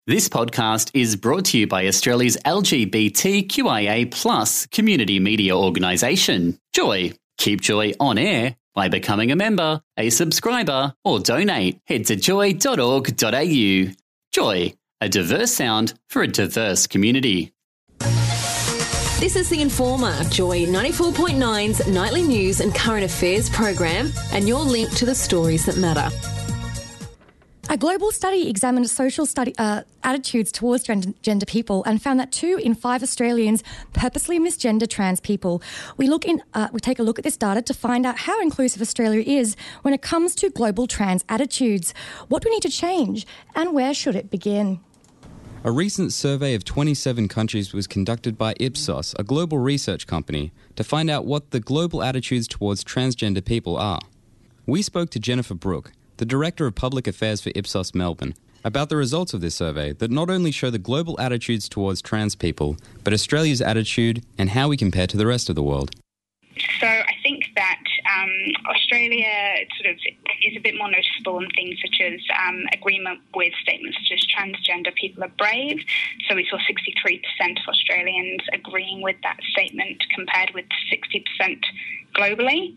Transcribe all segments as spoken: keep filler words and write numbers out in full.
This podcast is brought to you by Australia's L G B T Q I A plus community media organisation, Joy. Keep Joy on air by becoming a member, a subscriber, or donate. Head to joy dot org dot a u. Joy, a diverse sound for a diverse community. This is The Informer, Joy ninety-four point nine's nightly news and current affairs program, and your link to the stories that matter. A global study examined social study, uh, attitudes towards gender people and found that two in five Australians purposely misgender trans people. We look in, uh, we take a look at this data to find out how inclusive Australia is when it comes to global trans attitudes. What do we need to change, and where should it begin? A recent survey of twenty-seven countries was conducted by Ipsos, a global research company, to find out what the global attitudes towards transgender people are. We spoke to Jennifer Brooke, the Director of Public Affairs for Ipsos Melbourne, about the results of this survey that not only show the global attitudes towards trans people, but Australia's attitude and how we compare to the rest of the world. So I think that um, Australia sort of is a bit more noticeable in things such as um, agreement with statements such as transgender people are brave. So we saw sixty-three percent of Australians agreeing with that statement compared with sixty percent globally.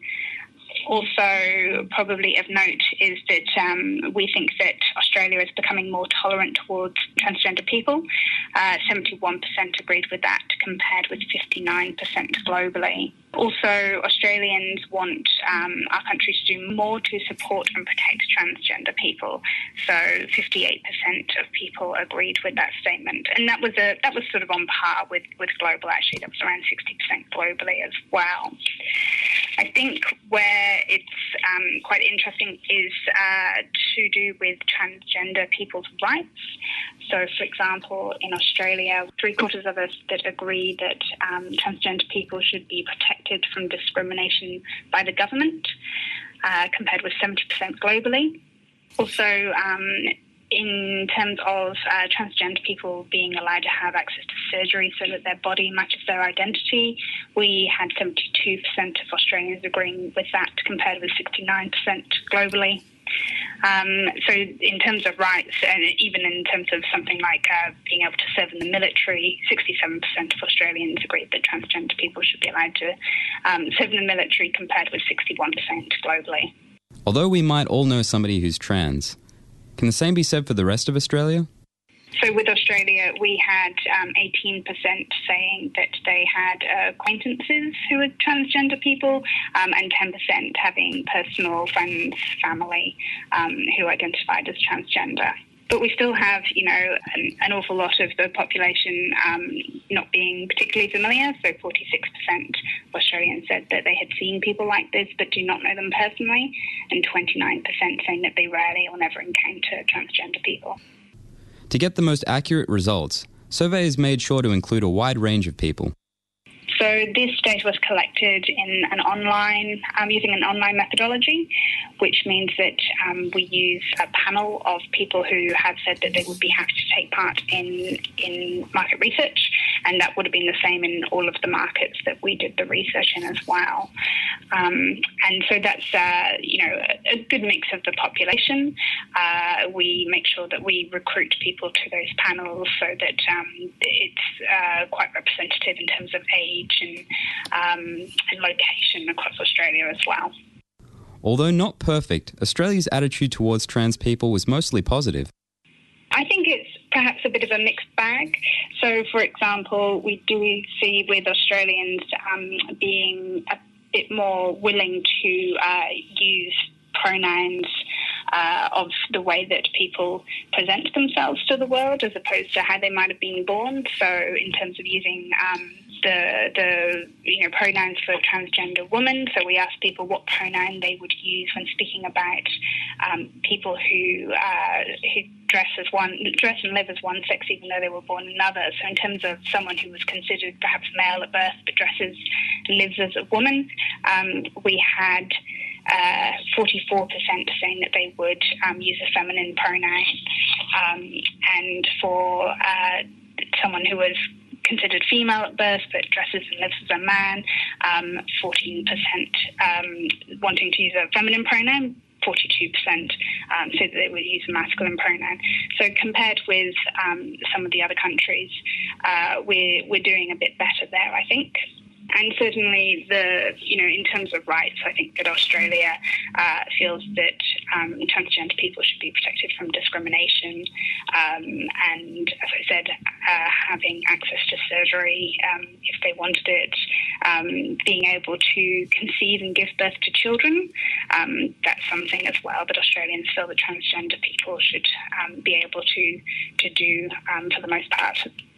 Also, probably of note is that um, we think that Australia is becoming more tolerant towards transgender people. Uh, seventy-one percent agreed with that, compared with fifty-nine percent globally. Also, Australians want um, our country to do more to support and protect transgender people. So, fifty-eight percent of people agreed with that statement, and that was a that was sort of on par with, with global. Actually, that was around sixty percent globally as well. I think where it's um, quite interesting is uh, to do with transgender people's rights. So, for example, in Australia, three quarters of us that agree that um, transgender people should be protected from discrimination by the government, uh, compared with seventy percent globally. Also, um, in terms of uh, transgender people being allowed to have access to surgery so that their body matches their identity, we had seventy-two percent of Australians agreeing with that, compared with sixty-nine percent globally. Um, so in terms of rights, and even in terms of something like uh, being able to serve in the military, sixty-seven percent of Australians agreed that transgender people should be allowed to um, serve in the military, compared with sixty-one percent globally. Although we might all know somebody who's trans, can the same be said for the rest of Australia? So with Australia, we had um, eighteen percent saying that they had uh, acquaintances who were transgender people, um, and ten percent having personal friends, family, um, who identified as transgender. But we still have, you know, an, an awful lot of the population um, not being particularly familiar. So forty-six percent of Australians said that they had seen people like this but do not know them personally, and twenty-nine percent saying that they rarely or never encounter transgender people. To get the most accurate results, surveys made sure to include a wide range of people. So this data was collected in an online, um, using an online methodology, which means that um, we use a panel of people who have said that they would be happy to take part in in market research, and that would have been the same in all of the markets that we did the research in as well. Um, and so that's uh, you know a, a good mix of the population. Uh, we make sure that we recruit people to those panels so that um, it's uh, quite representative in terms of age and, um, and location across Australia as well. Although not perfect, Australia's attitude towards trans people was mostly positive. I think it's perhaps a bit of a mixed bag. So, for example, we do see with Australians um, being a bit more willing to uh, use pronouns uh, of the way that people present themselves to the world as opposed to how they might have been born. So in terms of using um, the, the you know pronouns for transgender women, so we asked people what pronoun they would use when speaking about um, people who uh, who dress as one, dress and live as one sex even though they were born another. So in terms of someone who was considered perhaps male at birth but dresses and lives as a woman, um, we had uh, forty-four percent saying that they would um, use a feminine pronoun. Um, and for uh, someone who was considered female at birth but dresses and lives as a man, um, fourteen percent um, wanting to use a feminine pronoun, forty-two percent um, said that they would use a masculine pronoun. So compared with um, some of the other countries, uh, we're, we're doing a bit better there, I think. And certainly, the you know, in terms of rights, I think that Australia uh, feels that um, transgender people should be protected from discrimination, um, and as I said, uh, having access to surgery um, if they wanted it, um, being able to conceive and give birth to children. Um, that's something as well that Australians feel that transgender people should um, be able to to do um, for the most part.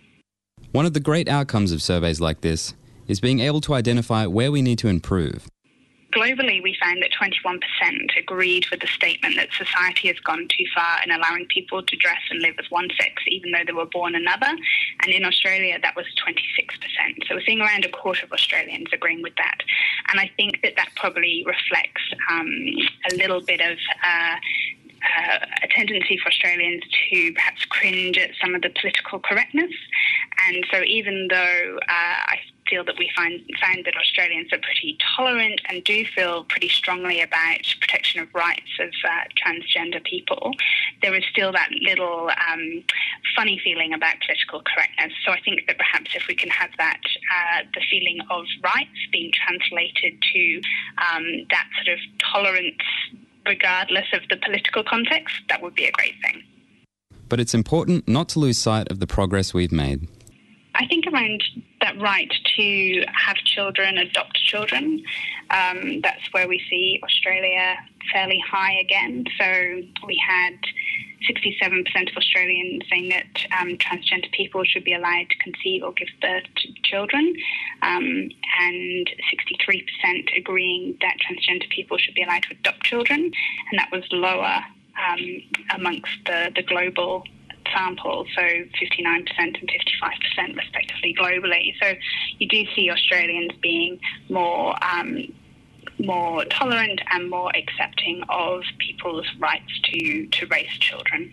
One of the great outcomes of surveys like this is being able to identify where we need to improve. Globally, we found that twenty-one percent agreed with the statement that society has gone too far in allowing people to dress and live as one sex, even though they were born another. And in Australia, that was twenty-six percent. So we're seeing around a quarter of Australians agreeing with that. And I think that that probably reflects um, a little bit of Uh, Uh, a tendency for Australians to perhaps cringe at some of the political correctness. And so even though uh, I feel that we find, find that Australians are pretty tolerant and do feel pretty strongly about protection of rights of uh, transgender people, there is still that little um, funny feeling about political correctness. So I think that perhaps if we can have that, uh, the feeling of rights being translated to um, that sort of tolerance regardless of the political context, that would be a great thing. But it's important not to lose sight of the progress we've made. I think around that right to have children, adopt children, um, that's where we see Australia fairly high again. So we had sixty-seven percent of Australians saying that um, transgender people should be allowed to conceive or give birth to children, um, and sixty-three percent agreeing that transgender people should be allowed to adopt children, and that was lower um, amongst the, the global sample, so fifty-nine percent and fifty-five percent respectively globally. So you do see Australians being more um, more tolerant and more accepting of people's rights to, to raise children.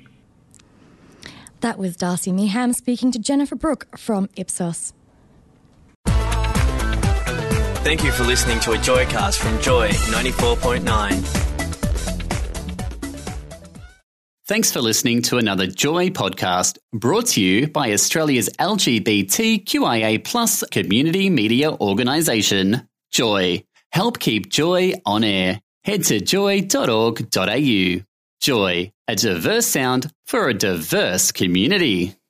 That was Darcy Meehan speaking to Jennifer Brooke from Ipsos. Thank you for listening to a Joycast from Joy ninety-four point nine. Thanks for listening to another Joy podcast brought to you by Australia's L G B T Q I A plus community media organisation, Joy. Help keep Joy on air. Head to joy dot org dot a u. Joy, a diverse sound for a diverse community.